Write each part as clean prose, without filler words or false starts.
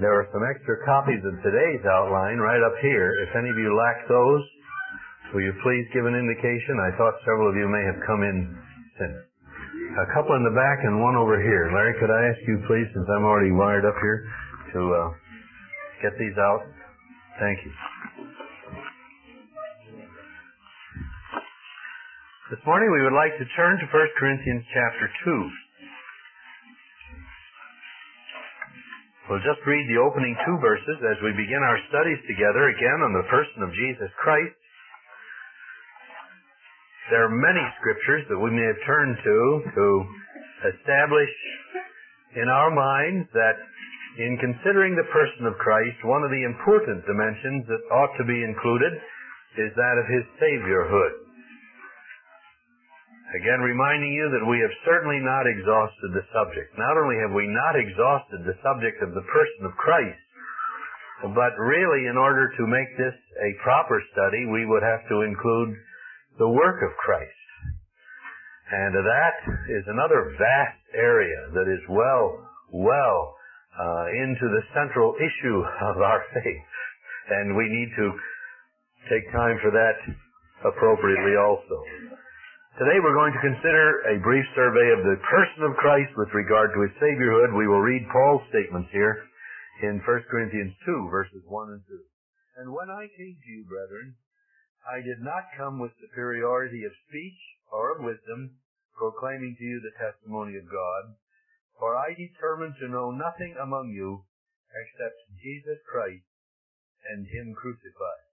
There are some extra copies of today's outline right up here. If any of you lack those, will you please give an indication? I thought several of you may have come in since. A couple in the back and one over here. Larry, could I ask you please, since I'm already wired up here, to get these out? Thank you. This morning we would like to turn to 1 Corinthians chapter 2. We'll just read the opening 2 verses as we begin our studies together again on the person of Jesus Christ. There are many scriptures that we may have turned to establish in our minds that in considering the person of Christ, one of the important dimensions that ought to be included is that of His Saviorhood. Again, reminding you that we have certainly not exhausted the subject. Not only have we not exhausted the subject of the person of Christ, but really in order to make this a proper study, we would have to include the work of Christ. And that is another vast area that is well into the central issue of our faith. And we need to take time for that appropriately also. Today we're going to consider a brief survey of the person of Christ with regard to His Saviorhood. We will read Paul's statements here in 1 Corinthians 2, verses 1 and 2. And when I came to you, brethren, I did not come with superiority of speech or of wisdom, proclaiming to you the testimony of God, for I determined to know nothing among you except Jesus Christ and Him crucified.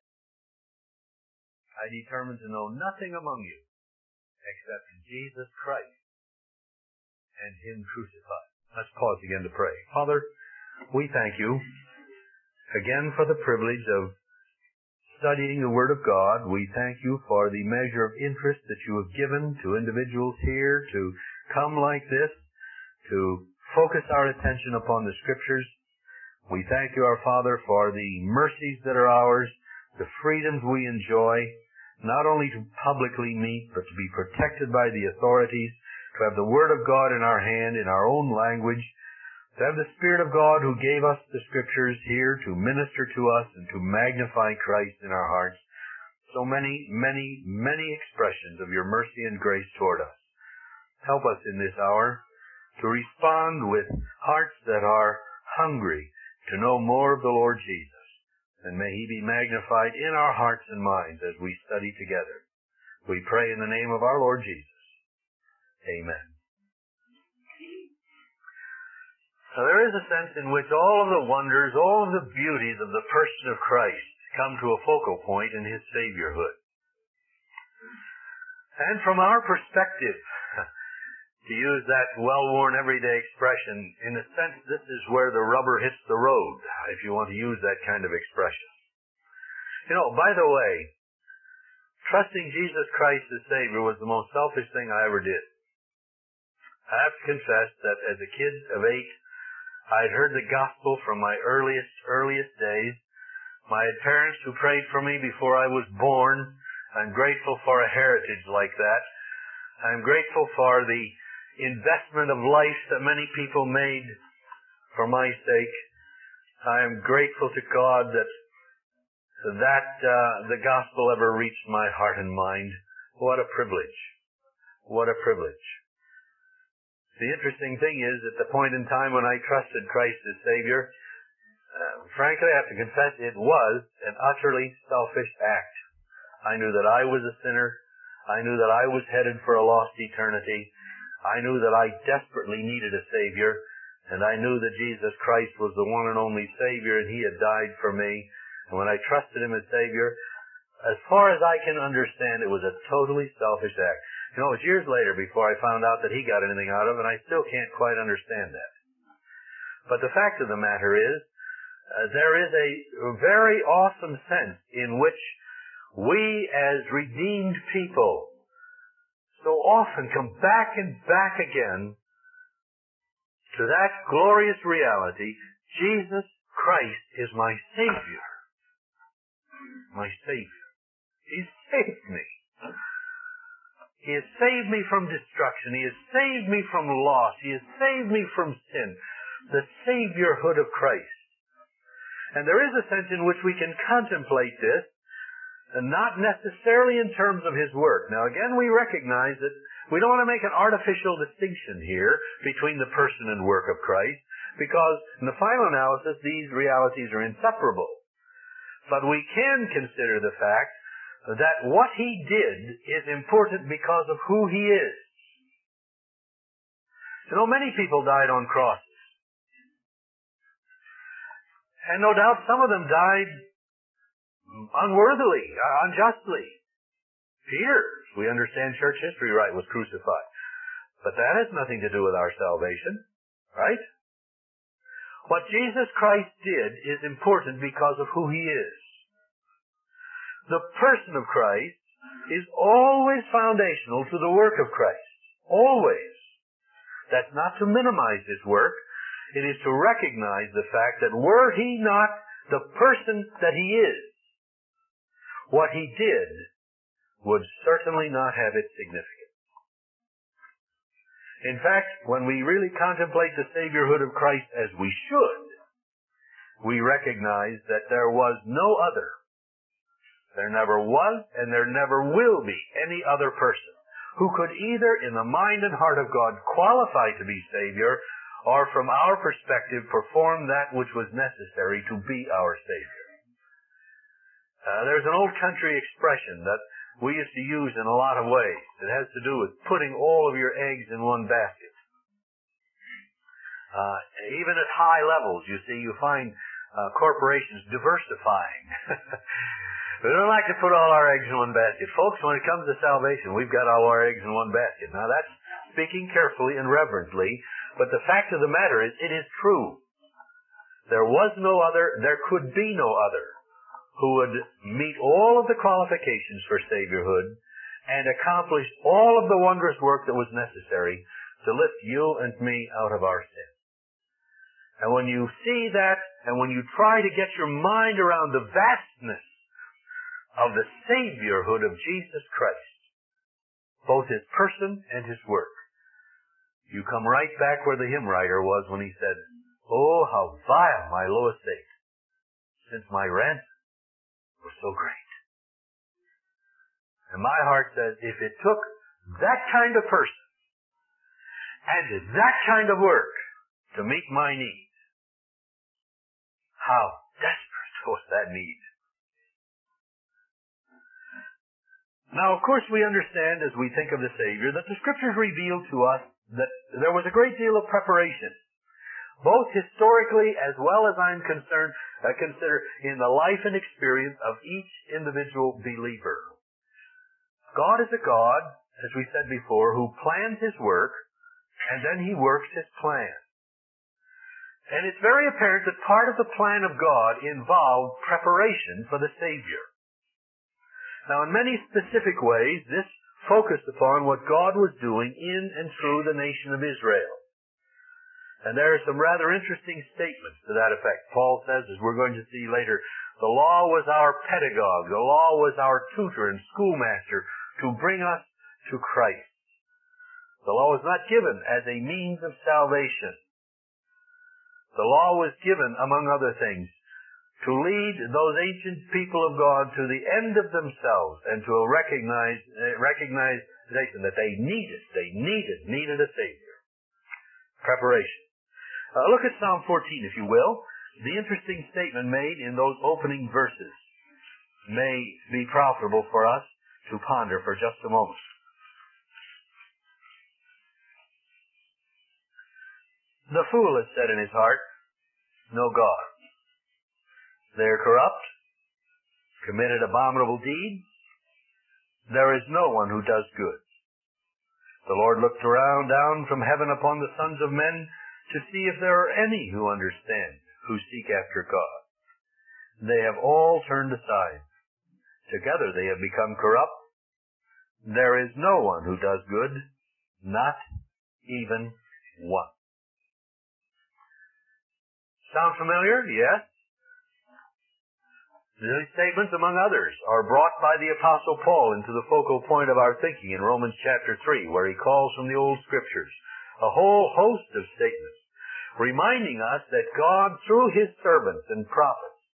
I determined to know nothing among you except Jesus Christ and Him crucified. Let's pause again to pray. Father, we thank you again for the privilege of studying the Word of God. We thank you for the measure of interest that you have given to individuals here to come like this, to focus our attention upon the Scriptures. We thank you, our Father, for the mercies that are ours, the freedoms we enjoy, not only to publicly meet, but to be protected by the authorities, to have the Word of God in our hand, in our own language, to have the Spirit of God who gave us the Scriptures here to minister to us and to magnify Christ in our hearts. So many expressions of your mercy and grace toward us. Help us in this hour to respond with hearts that are hungry to know more of the Lord Jesus. And may He be magnified in our hearts and minds as we study together. We pray in the name of our Lord Jesus. Amen. Now, there is a sense in which all of the wonders, all of the beauties of the person of Christ come to a focal point in His Saviorhood. And from our perspective, to use that well-worn everyday expression, in a sense, this is where the rubber hits the road, if you want to use that kind of expression. You know, by the way, trusting Jesus Christ as Savior was the most selfish thing I ever did. I have to confess that as a kid of 8, I had heard the gospel from my earliest days. My parents who prayed for me before I was born. I'm grateful for a heritage like that. I'm grateful for the investment of life that many people made for my sake. I am grateful to God that the gospel ever reached my heart and mind. What a privilege. What a privilege. The interesting thing is, at the point in time when I trusted Christ as Savior, frankly, I have to confess, it was an utterly selfish act. I knew that I was a sinner. I knew that I was headed for a lost eternity. I knew that I desperately needed a Savior, and I knew that Jesus Christ was the one and only Savior, and He had died for me. And when I trusted Him as Savior, as far as I can understand, it was a totally selfish act. You know, it was years later before I found out that He got anything out of it, and I still can't quite understand that. But the fact of the matter is, there is a very awesome sense in which we as redeemed people so often come back and back again to that glorious reality. Jesus Christ is my Savior. My Savior. He saved me. He has saved me from destruction. He has saved me from loss. He has saved me from sin. The Saviorhood of Christ. And there is a sense in which we can contemplate this, and not necessarily in terms of His work. Now again, we recognize that we don't want to make an artificial distinction here between the person and work of Christ, because in the final analysis, these realities are inseparable. But we can consider the fact that what He did is important because of who He is. You know, many people died on crosses. And no doubt some of them died unworthily, unjustly. Peter, we understand church history right, was crucified. But that has nothing to do with our salvation, right? What Jesus Christ did is important because of who He is. The person of Christ is always foundational to the work of Christ. Always. That's not to minimize His work. It is to recognize the fact that were He not the person that He is, what He did would certainly not have its significance. In fact, when we really contemplate the Saviorhood of Christ as we should, we recognize that there was no other. There never was and there never will be any other person who could either in the mind and heart of God qualify to be Savior, or from our perspective perform that which was necessary to be our Savior. There's an old country expression that we used to use in a lot of ways. It has to do with putting all of your eggs in one basket. Even at high levels, you see, you find corporations diversifying. We don't like to put all our eggs in one basket. Folks, when it comes to salvation, we've got all our eggs in one basket. Now that's speaking carefully and reverently, but the fact of the matter is, it is true. There was no other, there could be no other, who would meet all of the qualifications for Saviorhood and accomplish all of the wondrous work that was necessary to lift you and me out of our sin. And when you see that, and when you try to get your mind around the vastness of the Saviorhood of Jesus Christ, both His person and His work, you come right back where the hymn writer was when he said, "Oh, how vile my low estate, since my ransom was so great." And my heart says, if it took that kind of person and did that kind of work to meet my need, how desperate was that need. Now, of course, we understand as we think of the Savior that the Scriptures reveal to us that there was a great deal of preparation, both historically as well as I'm concerned, consider in the life and experience of each individual believer. God is a God, as we said before, who plans His work, and then He works His plan. And it's very apparent that part of the plan of God involved preparation for the Savior. Now, in many specific ways, this focused upon what God was doing in and through the nation of Israel. And there are some rather interesting statements to that effect. Paul says, as we're going to see later, the law was our pedagogue, the law was our tutor and schoolmaster to bring us to Christ. The law was not given as a means of salvation. The law was given, among other things, to lead those ancient people of God to the end of themselves and to recognize that they needed a Savior. Preparation. Look at Psalm 14, if you will. The interesting statement made in those opening verses may be profitable for us to ponder for just a moment. The fool has said in his heart, "No God." They are corrupt, committed abominable deeds. There is no one who does good. The Lord looked down from heaven upon the sons of men to see if there are any who understand, who seek after God. They have all turned aside. Together they have become corrupt. There is no one who does good, not even one. Sound familiar? Yes. These statements, among others, are brought by the Apostle Paul into the focal point of our thinking in Romans chapter 3, where he calls from the Old Scriptures a whole host of statements, reminding us that God, through His servants and prophets,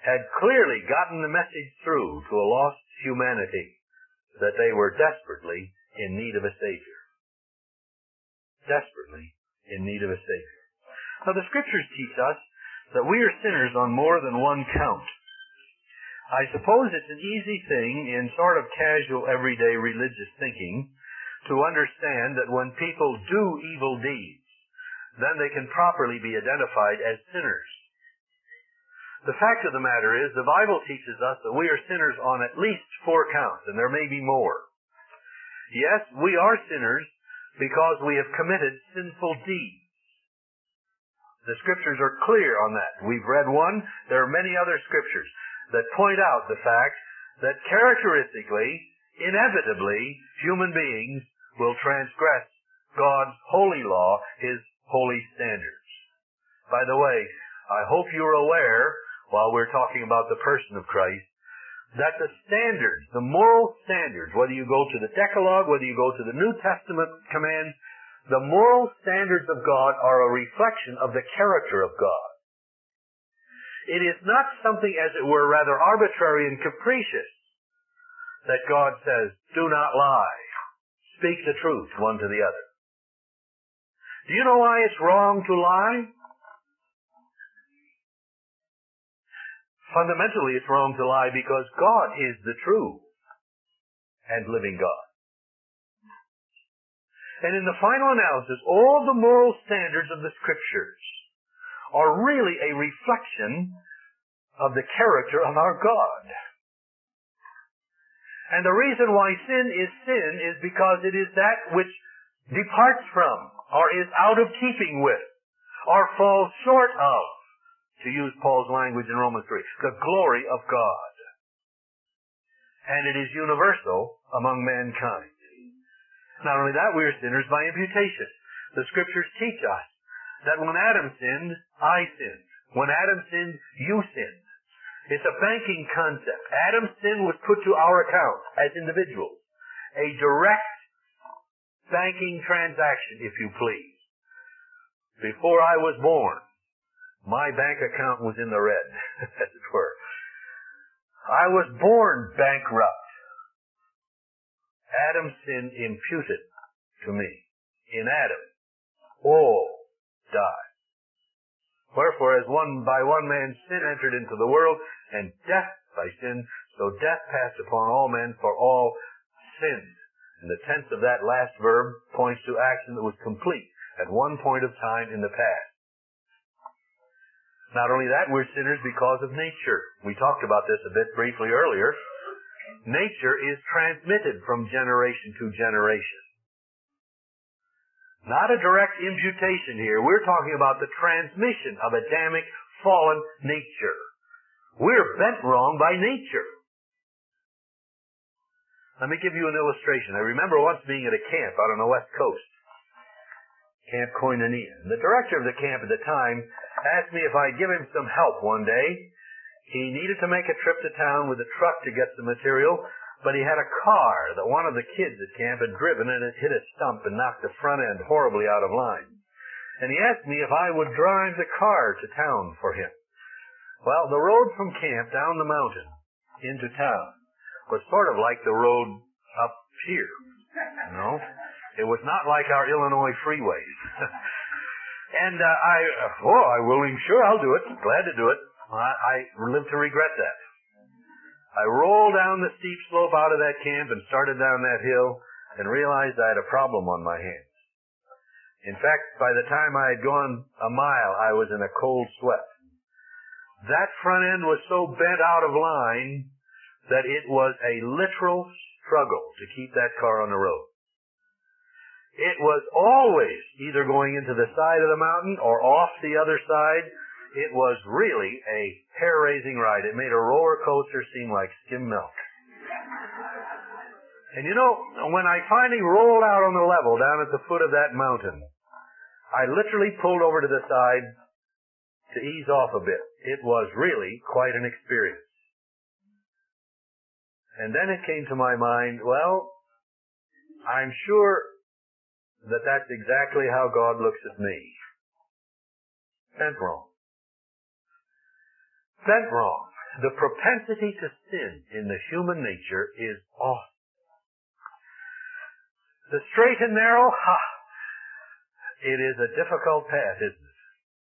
had clearly gotten the message through to a lost humanity that they were desperately in need of a Savior. Desperately in need of a Savior. Now the Scriptures teach us that we are sinners on more than one count. I suppose it's an easy thing in sort of casual everyday religious thinking to understand that when people do evil deeds, then they can properly be identified as sinners. The fact of the matter is, the Bible teaches us that we are sinners on at least 4 counts, and there may be more. Yes, we are sinners because we have committed sinful deeds. The Scriptures are clear on that. We've read one. There are many other Scriptures that point out the fact that characteristically, inevitably, human beings will transgress God's holy law, His holy standards. By the way, I hope you're aware, while we're talking about the person of Christ, that the standards, the moral standards, whether you go to the Decalogue, whether you go to the New Testament commands, the moral standards of God are a reflection of the character of God. It is not something, as it were, rather arbitrary and capricious that God says, do not lie. Speak the truth one to the other. Do you know why it's wrong to lie? Fundamentally, it's wrong to lie because God is the true and living God. And in the final analysis, all the moral standards of the Scriptures are really a reflection of the character of our God. And the reason why sin is because it is that which departs from, or is out of keeping with, or falls short of, to use Paul's language in Romans 3, the glory of God. And it is universal among mankind. Not only that, we are sinners by imputation. The Scriptures teach us that when Adam sinned, I sinned. When Adam sinned, you sinned. It's a banking concept. Adam's sin was put to our account as individuals. A direct banking transaction, if you please. Before I was born, my bank account was in the red, as it were. I was born bankrupt. Adam's sin imputed to me. In Adam, all died. Wherefore, as by one man sin entered into the world, and death by sin, so death passed upon all men, for all sinned. And the tense of that last verb points to action that was complete at one point of time in the past. Not only that, we're sinners because of nature. We talked about this a bit briefly earlier. Nature is transmitted from generation to generation. Not a direct imputation here. We're talking about the transmission of Adamic fallen nature. We're bent wrong by nature. Let me give you an illustration. I remember once being at a camp out on the West Coast, Camp Koinonia. And the director of the camp at the time asked me if I'd give him some help one day. He needed to make a trip to town with a truck to get some material, but he had a car that one of the kids at camp had driven, and it hit a stump and knocked the front end horribly out of line. And he asked me if I would drive the car to town for him. Well, the road from camp down the mountain into town was sort of like the road up here, you know. It was not like our Illinois freeways. And I'm willing, sure, I'll do it. Glad to do it. I live to regret that. I rolled down the steep slope out of that camp and started down that hill and realized I had a problem on my hands. In fact, by the time I had gone a mile, I was in a cold sweat. That front end was so bent out of line that it was a literal struggle to keep that car on the road. It was always either going into the side of the mountain or off the other side. It was really a hair-raising ride. It made a roller coaster seem like skim milk. And you know, when I finally rolled out on the level down at the foot of that mountain, I literally pulled over to the side to ease off a bit. It was really quite an experience. And then it came to my mind, well, I'm sure that that's exactly how God looks at me. Bent wrong. Bent wrong. The propensity to sin in the human nature is awesome. The straight and narrow, it is a difficult path, isn't it?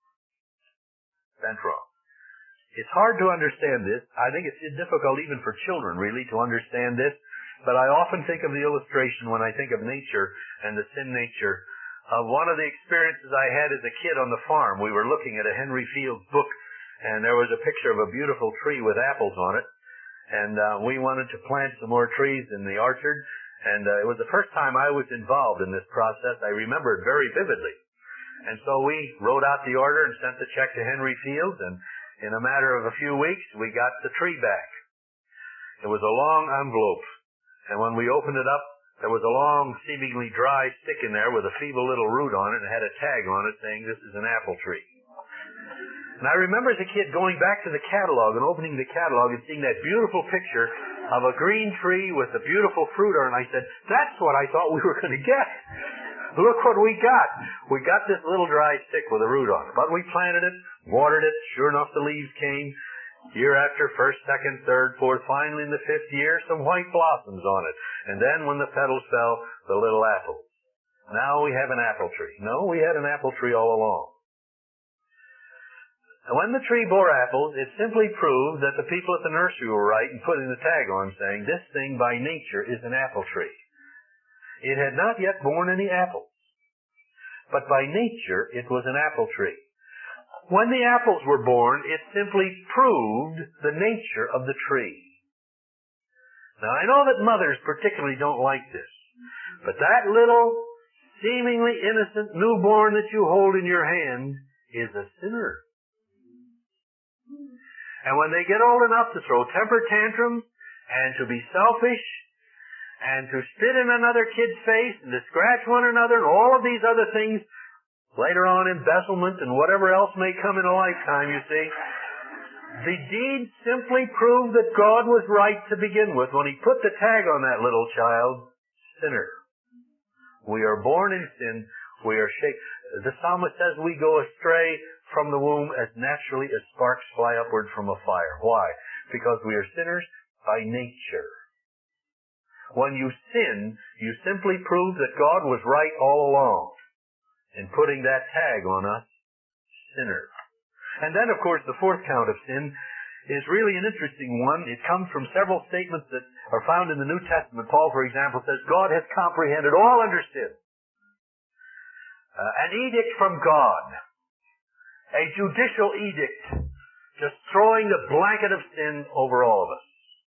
Bent wrong. It's hard to understand this. I think it's difficult even for children, really, to understand this. But I often think of the illustration when I think of nature and the sin nature of one of the experiences I had as a kid on the farm. We were looking at a Henry Fields book, and there was a picture of a beautiful tree with apples on it. And we wanted to plant some more trees in the orchard. And it was the first time I was involved in this process. I remember it very vividly. And so we wrote out the order and sent the check to Henry Fields, and in a matter of a few weeks, we got the tree back. It was a long envelope, and when we opened it up, there was a long, seemingly dry stick in there with a feeble little root on it, and it had a tag on it saying, "This is an apple tree." And I remember as a kid going back to the catalog and opening the catalog and seeing that beautiful picture of a green tree with a beautiful fruit on it, and I said, "That's what I thought we were going to get. Look what we got. We got this little dry stick with a root on it. But we planted it, watered it. Sure enough, the leaves came. Year after, first, second, third, fourth. Finally, in the fifth year, some white blossoms on it. And then when the petals fell, the little apples. Now we have an apple tree. No, we had an apple tree all along. And when the tree bore apples, it simply proved that the people at the nursery were right in putting the tag on saying, "This thing by nature is an apple tree." It had not yet borne any apples, but by nature it was an apple tree. When the apples were born, it simply proved the nature of the tree. Now I know that mothers particularly don't like this, but that little, seemingly innocent newborn that you hold in your hand is a sinner. And when they get old enough to throw temper tantrums and to be selfish, and to spit in another kid's face, and to scratch one another, and all of these other things, later on embezzlement and whatever else may come in a lifetime, you see, the deed simply proved that God was right to begin with when He put the tag on that little child, sinner. We are born in sin. We are shaped. The psalmist says we go astray from the womb as naturally as sparks fly upward from a fire. Why? Because we are sinners by nature. When you sin, you simply prove that God was right all along in putting that tag on us, sinner. And then, of course, the fourth count of sin is really an interesting one. It comes from several statements that are found in the New Testament. Paul, for example, says, God has comprehended all under sin. An edict from God, a judicial edict, just throwing the blanket of sin over all of us.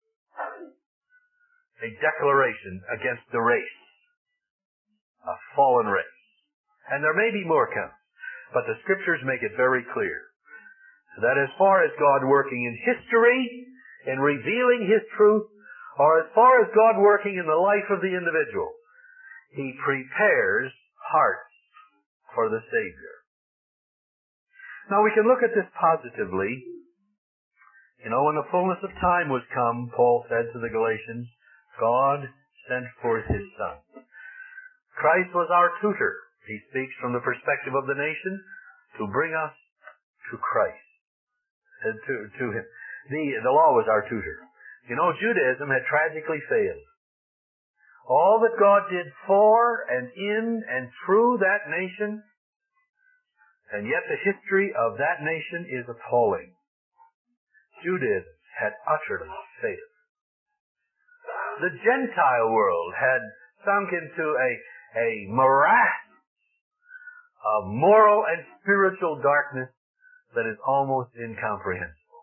A declaration against the race, a fallen race. And there may be more counts, but the Scriptures make it very clear that as far as God working in history, in revealing His truth, or as far as God working in the life of the individual, He prepares hearts for the Savior. Now we can look at this positively. You know, when the fullness of time was come, Paul said to the Galatians, God sent forth His Son. Christ was our tutor. He speaks from the perspective of the nation to bring us to Christ, to Him. The law was our tutor. You know, Judaism had tragically failed. All that God did for and in and through that nation, and yet the history of that nation is appalling. Judaism had utterly failed. The Gentile world had sunk into a morass of moral and spiritual darkness that is almost incomprehensible.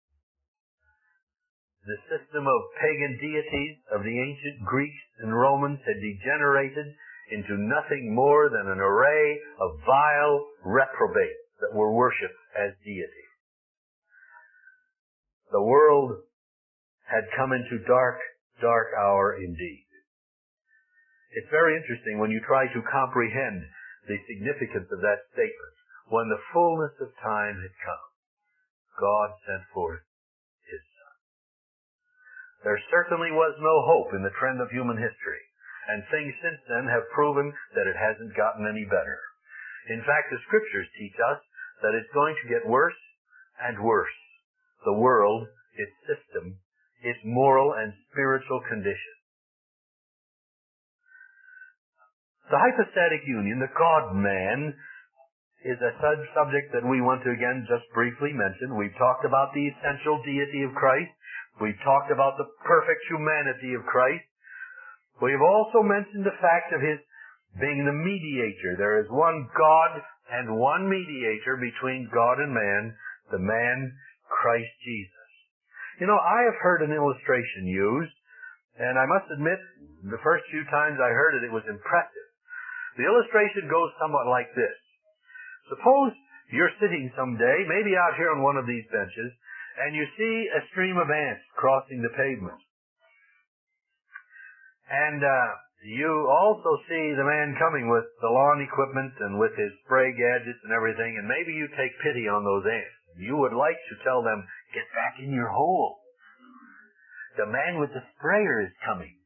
The system of pagan deities of the ancient Greeks and Romans had degenerated into nothing more than an array of vile reprobates that were worshipped as deities. The world had come into dark hour indeed. It's very interesting when you try to comprehend the significance of that statement. When the fullness of time had come, God sent forth His Son. There certainly was no hope in the trend of human history, and things since then have proven that it hasn't gotten any better. In fact, the Scriptures teach us that it's going to get worse and worse. The world its system, its moral and spiritual condition. The hypostatic union, the God-man, is a subject that we want to again just briefly mention. We've talked about the essential deity of Christ. We've talked about the perfect humanity of Christ. We've also mentioned the fact of His being the mediator. There is one God and one mediator between God and man, the man Christ Jesus. You know, I have heard an illustration used, and I must admit, the first few times I heard it, it was impressive. The illustration goes somewhat like this. Suppose you're sitting someday, maybe out here on one of these benches, and you see a stream of ants crossing the pavement. And you also see the man coming with the lawn equipment and with his spray gadgets and everything, and maybe you take pity on those ants. You would like to tell them, get back in your hole. The man with the sprayer is coming.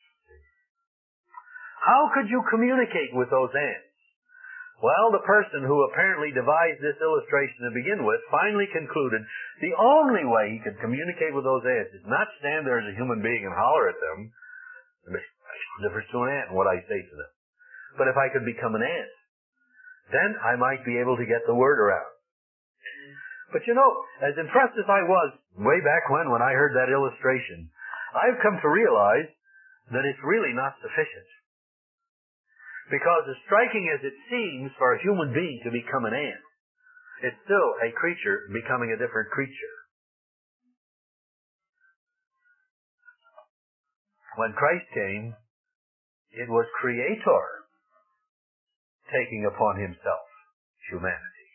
How could you communicate with those ants? Well, the person who apparently devised this illustration to begin with finally concluded the only way he could communicate with those ants is not stand there as a human being and holler at them. There's a difference to an ant in what I say to them. But if I could become an ant, then I might be able to get the word around. But you know, as impressed as I was way back when I heard that illustration, I've come to realize that it's really not sufficient. Because as striking as it seems for a human being to become an ant, it's still a creature becoming a different creature. When Christ came, it was Creator taking upon Himself humanity.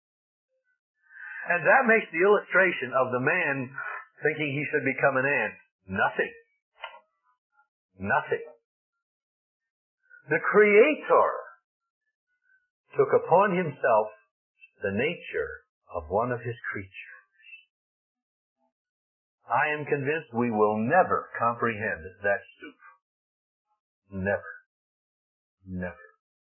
And that makes the illustration of the man thinking he should become an ant nothing. Nothing. The Creator took upon Himself the nature of one of His creatures. I am convinced we will never comprehend that stoop. Never. Never.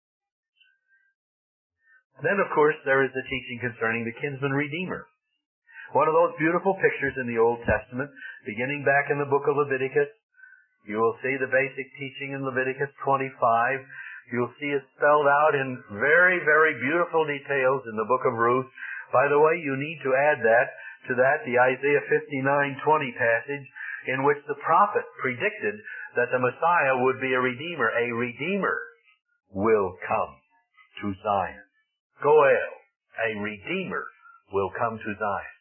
Then, of course, there is the teaching concerning the kinsman redeemer. One of those beautiful pictures in the Old Testament, beginning back in the book of Leviticus. You will see the basic teaching in Leviticus 25. You'll see it spelled out in very, very beautiful details in the book of Ruth. By the way, you need to add to that the Isaiah 59:20 passage in which the prophet predicted that the Messiah would be a redeemer. A redeemer will come to Zion. Goel, a redeemer will come to Zion.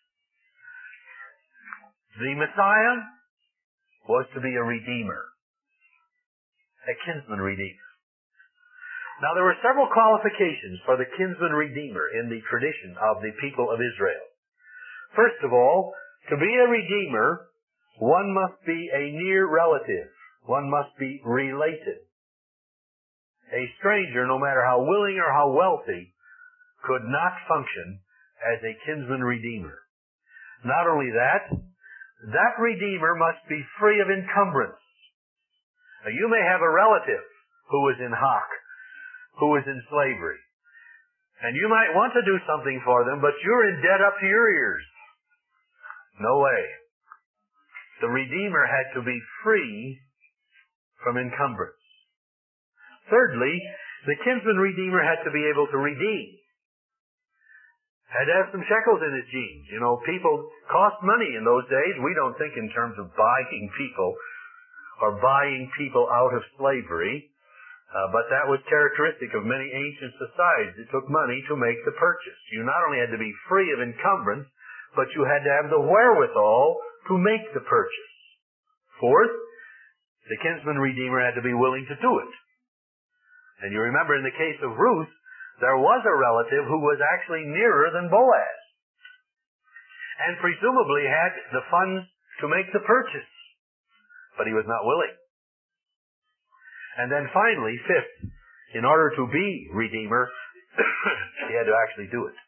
The Messiah was to be a redeemer, a kinsman redeemer. Now there were several qualifications for the kinsman redeemer in the tradition of the people of Israel. First of all, to be a redeemer, one must be a near relative. One must be related. A stranger, no matter how willing or how wealthy, could not function as a kinsman redeemer. Not only that redeemer must be free of encumbrance. Now, you may have a relative who is in hock, who is in slavery, and you might want to do something for them, but you're in debt up to your ears. No way. The redeemer had to be free from encumbrance. Thirdly, the kinsman redeemer had to be able to redeem. Had to have some shekels in his jeans. You know, people cost money in those days. We don't think in terms of buying people or buying people out of slavery. But that was characteristic of many ancient societies. It took money to make the purchase. You not only had to be free of encumbrance, but you had to have the wherewithal to make the purchase. Fourth, the kinsman redeemer had to be willing to do it. And you remember in the case of Ruth, there was a relative who was actually nearer than Boaz, and presumably had the funds to make the purchase, but he was not willing. And then finally, fifth, in order to be redeemer, he had to actually do it.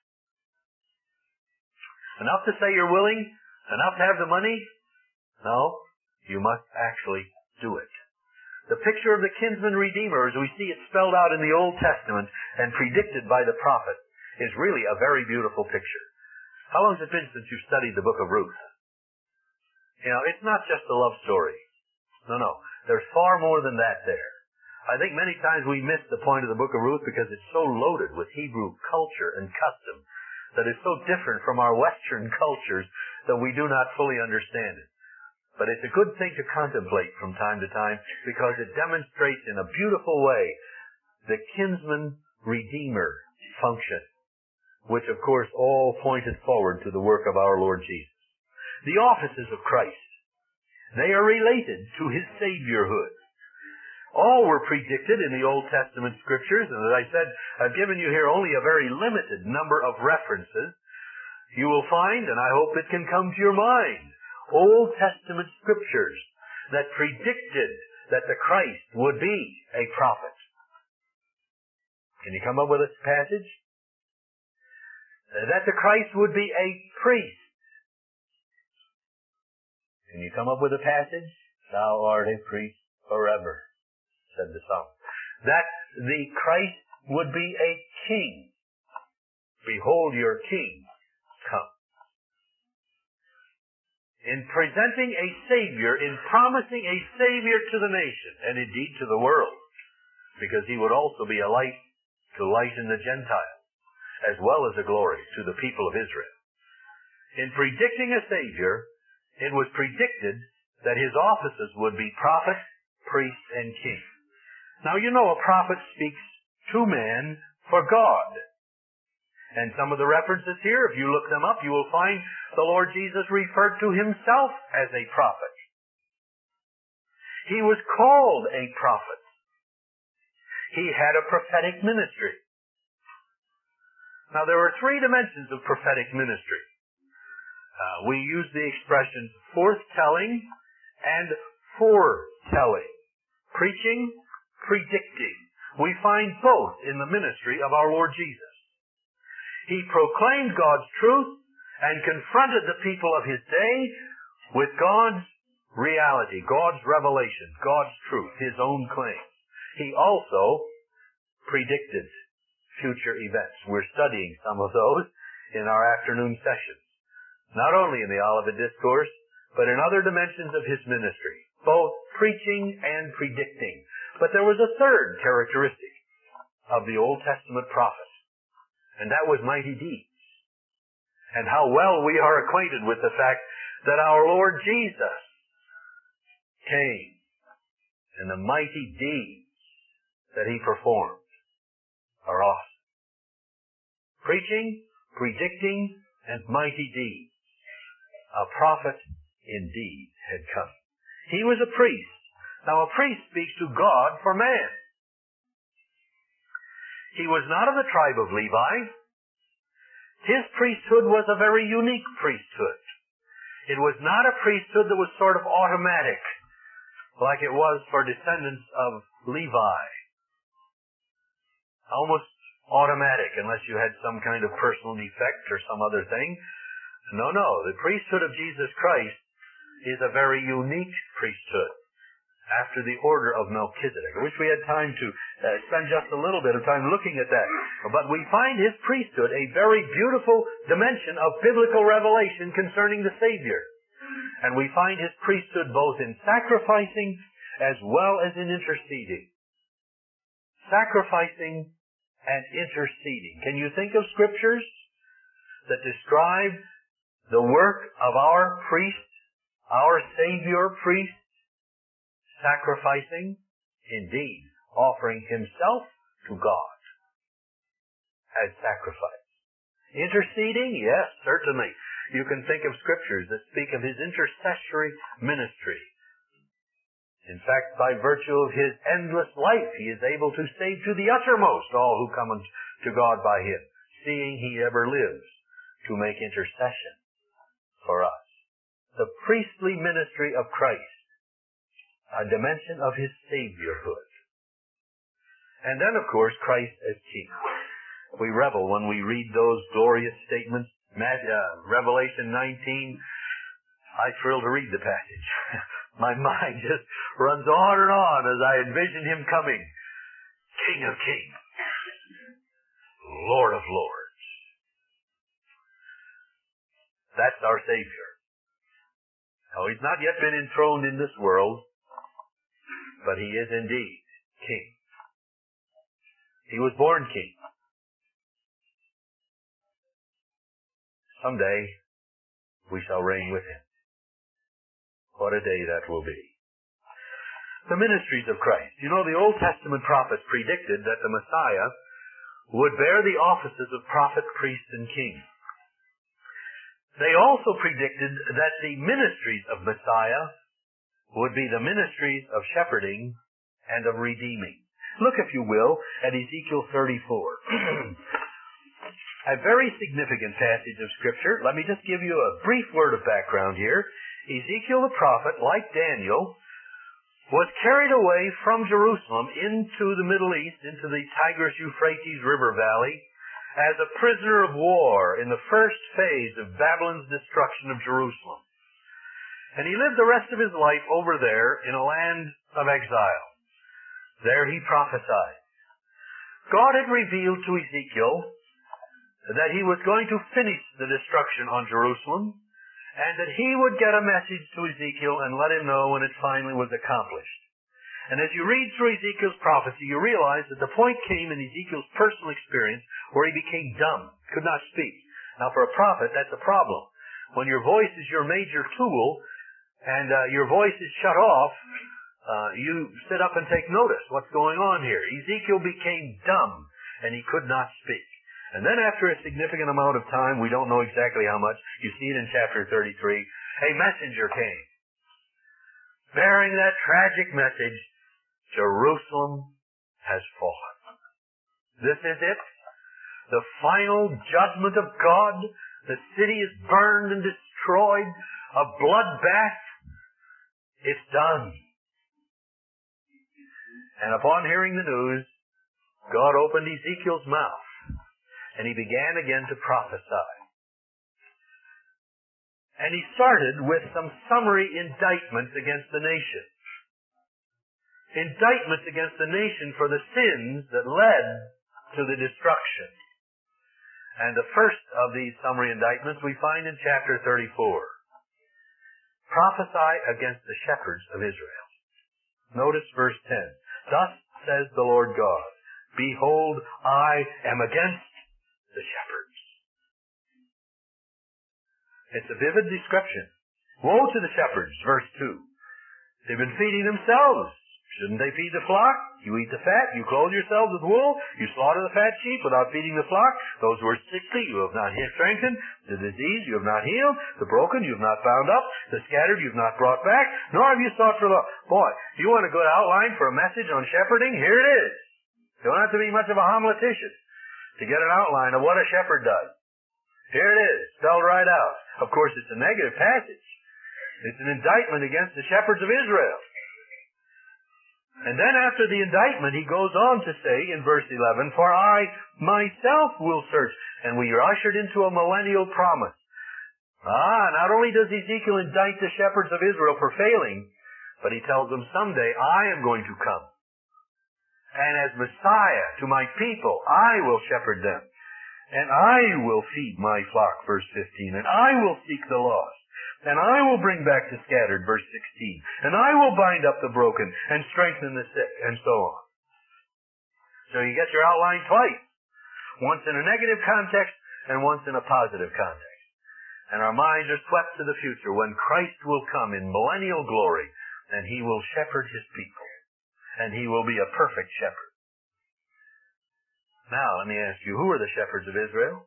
Enough to say you're willing? Enough to have the money? No, you must actually do it. The picture of the kinsman redeemer, as we see it spelled out in the Old Testament and predicted by the prophet, is really a very beautiful picture. How long has it been since you've studied the book of Ruth? It's not just a love story. No. There's far more than that there. I think many times we miss the point of the book of Ruth because it's so loaded with Hebrew culture and custom that it's so different from our Western cultures that we do not fully understand it. But it's a good thing to contemplate from time to time because it demonstrates in a beautiful way the kinsman-redeemer function, which of course all pointed forward to the work of our Lord Jesus. The offices of Christ, they are related to His Saviorhood. All were predicted in the Old Testament Scriptures, and as I said, I've given you here only a very limited number of references. You will find, and I hope it can come to your mind, Old Testament Scriptures that predicted that the Christ would be a prophet. Can you come up with a passage? That the Christ would be a priest. Can you come up with a passage? Thou art a priest forever, said the psalm. That the Christ would be a king. Behold your king come. In presenting a Savior, in promising a Savior to the nation, and indeed to the world, because He would also be a light to lighten the Gentiles, as well as a glory to the people of Israel. In predicting a Savior, it was predicted that His offices would be prophet, priest, and king. Now a prophet speaks to man for God. And some of the references here, if you look them up, you will find the Lord Jesus referred to Himself as a prophet. He was called a prophet. He had a prophetic ministry. Now there are three dimensions of prophetic ministry. We use the expressions forthtelling and foretelling. Preaching, predicting. We find both in the ministry of our Lord Jesus. He proclaimed God's truth and confronted the people of His day with God's reality, God's revelation, God's truth, His own claims. He also predicted future events. We're studying some of those in our afternoon sessions. Not only in the Olivet Discourse, but in other dimensions of His ministry, both preaching and predicting. But there was a third characteristic of the Old Testament prophet, and that was mighty deeds. And how well we are acquainted with the fact that our Lord Jesus came, and the mighty deeds that He performed are awesome. Preaching, predicting, and mighty deeds. A prophet indeed had come. He was a priest. Now a priest speaks to God for man. He was not of the tribe of Levi. His priesthood was a very unique priesthood. It was not a priesthood that was sort of automatic, like it was for descendants of Levi. Almost automatic, unless you had some kind of personal defect or some other thing. No. The priesthood of Jesus Christ is a very unique priesthood after the order of Melchizedek. I wish we had time to spend just a little bit of time looking at that. But we find His priesthood a very beautiful dimension of biblical revelation concerning the Savior. And we find His priesthood both in sacrificing as well as in interceding. Sacrificing and interceding. Can you think of scriptures that describe the work of our priest, our Savior priest, sacrificing, indeed, offering Himself to God as sacrifice? Interceding? Yes, certainly. You can think of scriptures that speak of His intercessory ministry. In fact, by virtue of His endless life, He is able to save to the uttermost all who come to God by Him, seeing He ever lives to make intercession for us. The priestly ministry of Christ, a dimension of His Saviorhood. And then, of course, Christ as King. We revel when we read those glorious statements. Revelation 19, I thrill to read the passage. My mind just runs on and on as I envision Him coming. King of kings, Lord of lords. That's our Savior. Oh, he's not yet been enthroned in this world, but he is indeed king. He was born king. Someday, we shall reign with him. What a day that will be. The ministries of Christ. You know, the Old Testament prophets predicted that the Messiah would bear the offices of prophet, priest, and king. They also predicted that the ministries of Messiah would be the ministries of shepherding and of redeeming. Look, if you will, at Ezekiel 34. A very significant passage of Scripture. Let me just give you a brief word of background here. Ezekiel the prophet, like Daniel, was carried away from Jerusalem into the Middle East, into the Tigris-Euphrates River Valley, as a prisoner of war in the first phase of Babylon's destruction of Jerusalem. And he lived the rest of his life over there in a land of exile. There he prophesied. God had revealed to Ezekiel that he was going to finish the destruction on Jerusalem, and that he would get a message to Ezekiel and let him know when it finally was accomplished. And as you read through Ezekiel's prophecy, you realize that the point came in Ezekiel's personal experience where he became dumb, could not speak. Now for a prophet, that's a problem. When your voice is your major tool, and your voice is shut off, you sit up and take notice. What's going on here? Ezekiel became dumb, and he could not speak. And then after a significant amount of time, we don't know exactly how much, you see it in chapter 33, a messenger came, bearing that tragic message, Jerusalem has fallen. This is it. The final judgment of God. The city is burned and destroyed. A bloodbath. It's done. And upon hearing the news, God opened Ezekiel's mouth. And he began again to prophesy. And he started with some summary indictments against the nation. Indictments against the nation for the sins that led to the destruction. And the first of these summary indictments we find in chapter 34. Prophesy against the shepherds of Israel. Notice verse 10. Thus says the Lord God, behold, I am against the shepherds. It's a vivid description. Woe to the shepherds, verse 2. They've been feeding themselves. Shouldn't they feed the flock? You eat the fat, you clothe yourselves with wool, you slaughter the fat sheep without feeding the flock. Those who are sickly you have not strengthened, the disease you have not healed, the broken you have not bound up, the scattered you have not brought back, nor have you sought for the... Boy, you want a good outline for a message on shepherding? Here it is. You don't have to be much of a homiletician to get an outline of what a shepherd does. Here it is, spelled right out. Of course, it's a negative passage. It's an indictment against the shepherds of Israel. And then after the indictment, he goes on to say in verse 11, for I myself will search. And we are ushered into a millennial promise. Not only does Ezekiel indict the shepherds of Israel for failing, but he tells them someday I am going to come. And as Messiah to my people, I will shepherd them. And I will feed my flock, verse 15. And I will seek the lost. And I will bring back the scattered, verse 16. And I will bind up the broken and strengthen the sick, and so on. So you get your outline twice. Once in a negative context and once in a positive context. And our minds are swept to the future when Christ will come in millennial glory and he will shepherd his people. And he will be a perfect shepherd. Now, let me ask you, who are the shepherds of Israel?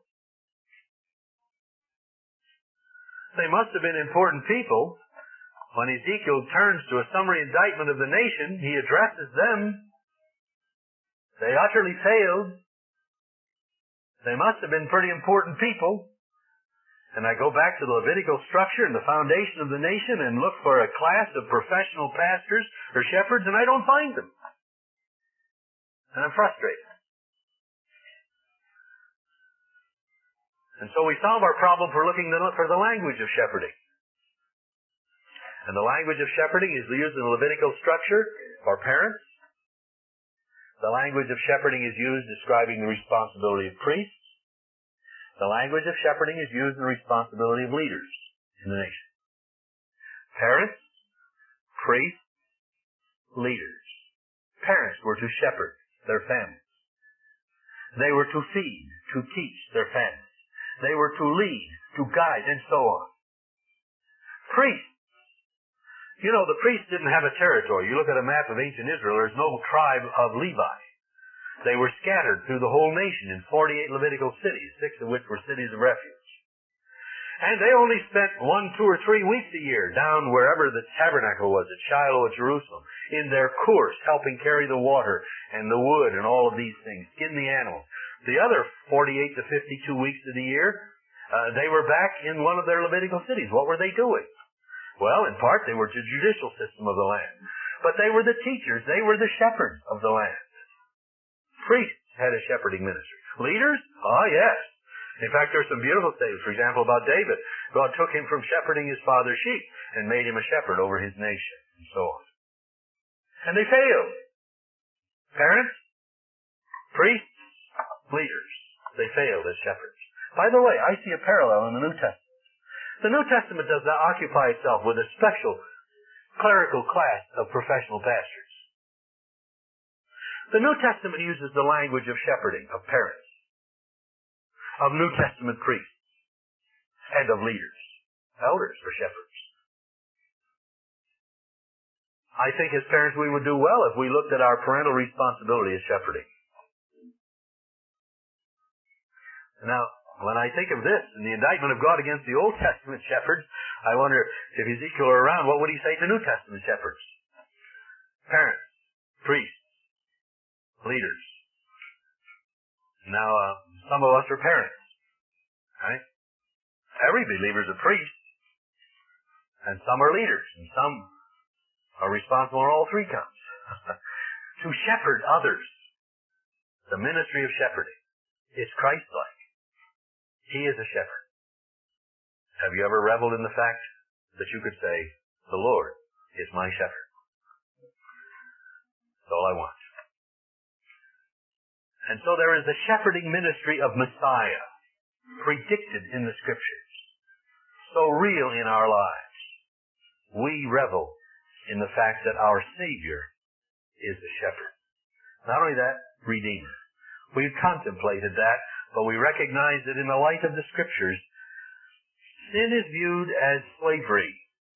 They must have been important people. When Ezekiel turns to a summary indictment of the nation, he addresses them. They utterly failed. They must have been pretty important people. And I go back to the Levitical structure and the foundation of the nation and look for a class of professional pastors or shepherds, and I don't find them. And I'm frustrated. And so we solve our problem for looking for the language of shepherding. And the language of shepherding is used in the Levitical structure for parents. The language of shepherding is used describing the responsibility of priests. The language of shepherding is used in the responsibility of leaders in the nation. Parents, priests, leaders. Parents were to shepherd their families. They were to feed, to teach their families. They were to lead, to guide, and so on. Priests. You know, the priests didn't have a territory. You look at a map of ancient Israel, there's no tribe of Levi. They were scattered through the whole nation in 48 Levitical cities, 6 of which were cities of refuge. And they only spent 1, 2, or 3 weeks a year down wherever the tabernacle was, at Shiloh at Jerusalem, in their course, helping carry the water and the wood and all of these things, skin the animals. The other 48 to 52 weeks of the year, they were back in one of their Levitical cities. What were they doing? Well, in part, they were the judicial system of the land. But they were the teachers. They were the shepherds of the land. Priests had a shepherding ministry. Leaders? Ah, yes. In fact, there's some beautiful statements. For example, about David. God took him from shepherding his father's sheep and made him a shepherd over his nation, and so on. And they failed. Parents, priests, leaders. They failed as shepherds. By the way, I see a parallel in the New Testament. The New Testament does not occupy itself with a special clerical class of professional pastors. The New Testament uses the language of shepherding, of parents, of New Testament priests, and of leaders, elders or shepherds. I think as parents we would do well if we looked at our parental responsibility as shepherding. Now, when I think of this and the indictment of God against the Old Testament shepherds, I wonder if Ezekiel were around, what would he say to New Testament shepherds? Parents, priests, leaders. Now, some of us are parents, right? Every believer is a priest, and some are leaders, and some are responsible on all three counts. To shepherd others. The ministry of shepherding is Christ-like. He is a shepherd. Have you ever reveled in the fact that you could say, the Lord is my shepherd? That's all I want. And so there is the shepherding ministry of Messiah, predicted in the Scriptures, so real in our lives. We revel in the fact that our Savior is the shepherd. Not only that, Redeemer. We've contemplated that, but we recognize that in the light of the Scriptures, sin is viewed as slavery.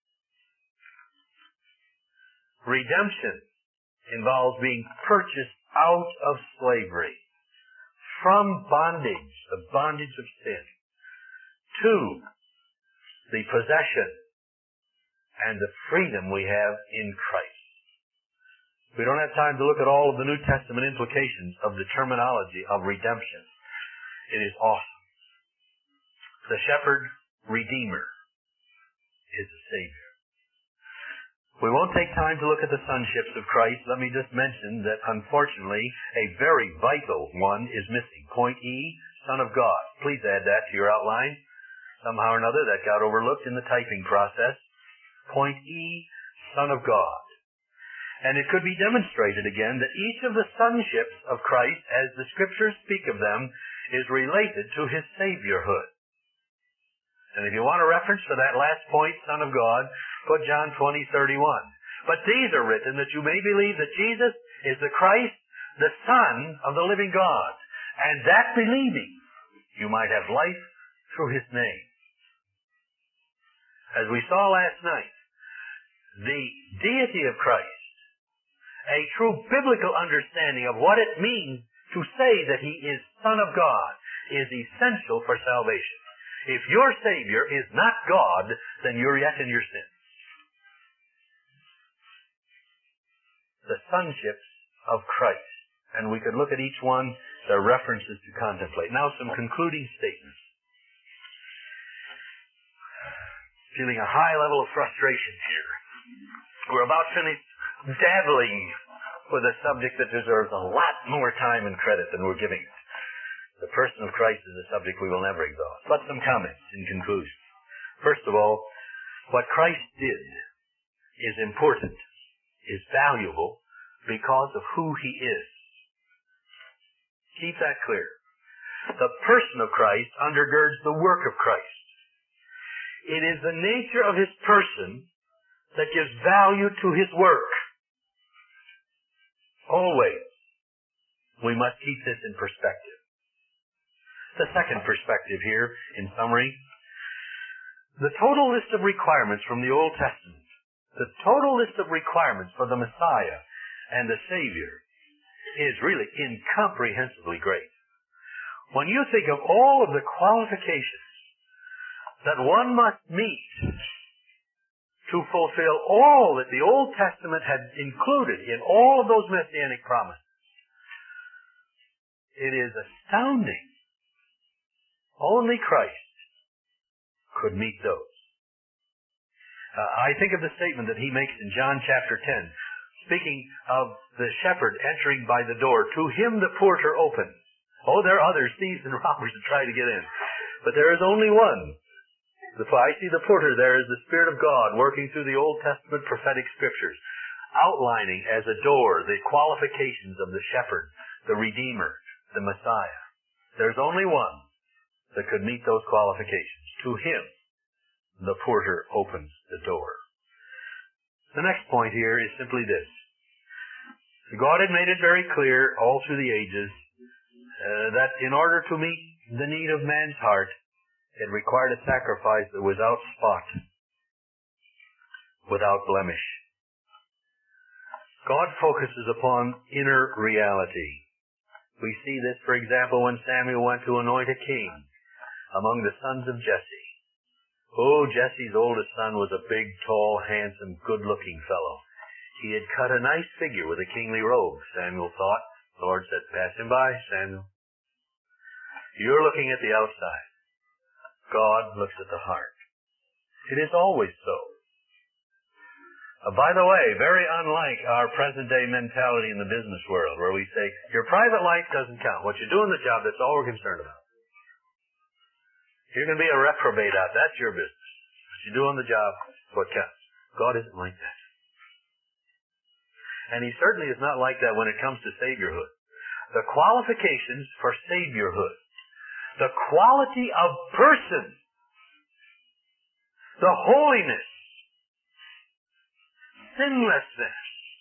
Redemption involves being purchased out of slavery, from bondage, the bondage of sin, to the possession and the freedom we have in Christ. We don't have time to look at all of the New Testament implications of the terminology of redemption. It is awesome. The shepherd, Redeemer, is the Savior. We won't take time to look at the sonships of Christ. Let me just mention that, unfortunately, a very vital one is missing. Point E, Son of God. Please add that to your outline. Somehow or another, that got overlooked in the typing process. Point E, Son of God. And it could be demonstrated again that each of the sonships of Christ, as the Scriptures speak of them, is related to His Saviorhood. And if you want a reference for that last point, Son of God, put John 20:31. But these are written that you may believe that Jesus is the Christ, the Son of the living God, and that believing you might have life through His name. As we saw last night, the deity of Christ, a true biblical understanding of what it means to say that He is Son of God, is essential for salvation. If your Savior is not God, then you're yet in your sins. The sonships of Christ. And we could look at each one. There are references to contemplate. Now some concluding statements. Feeling a high level of frustration here. We're about finished dabbling with a subject that deserves a lot more time and credit than we're giving it. The person of Christ is a subject we will never exhaust. But some comments in conclusion. First of all, what Christ did is important, is valuable, because of who He is. Keep that clear. The person of Christ undergirds the work of Christ. It is the nature of His person that gives value to His work. Always. We must keep this in perspective. The second perspective here, in summary, the total list of requirements from the Old Testament, the total list of requirements for the Messiah and the Savior is really incomprehensibly great. When you think of all of the qualifications that one must meet to fulfill all that the Old Testament had included in all of those messianic promises, it is astounding. Only Christ could meet those. I think of the statement that He makes in John chapter 10, speaking of the shepherd entering by the door. To him the porter opens. Oh, there are others, thieves and robbers, that try to get in. But there is only one. I see the porter there as the Spirit of God working through the Old Testament prophetic scriptures, outlining as a door the qualifications of the shepherd, the Redeemer, the Messiah. There's only one that could meet those qualifications. To him, the porter opens the door. The next point here is simply this. God had made it very clear all through the ages that in order to meet the need of man's heart, it required a sacrifice that was without spot, without blemish. God focuses upon inner reality. We see this, for example, when Samuel went to anoint a king among the sons of Jesse. Oh, Jesse's oldest son was a big, tall, handsome, good-looking fellow. He had cut a nice figure with a kingly robe, Samuel thought. The Lord said, pass him by, Samuel. You're looking at the outside. God looks at the heart. It is always so. By the way, very unlike our present-day mentality in the business world, where we say, your private life doesn't count. What you do in the job, that's all we're concerned about. You're going to be a reprobate out. That's your business. What you do on the job, what counts. God isn't like that. And He certainly is not like that when it comes to Saviorhood. The qualifications for Saviorhood, the quality of person, the holiness, sinlessness,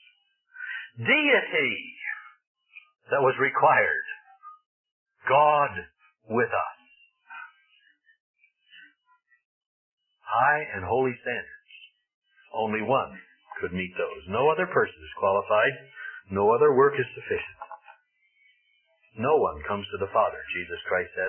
deity that was required. God with us. High and holy standards. Only one could meet those. No other person is qualified. No other work is sufficient. No one comes to the Father, Jesus Christ said,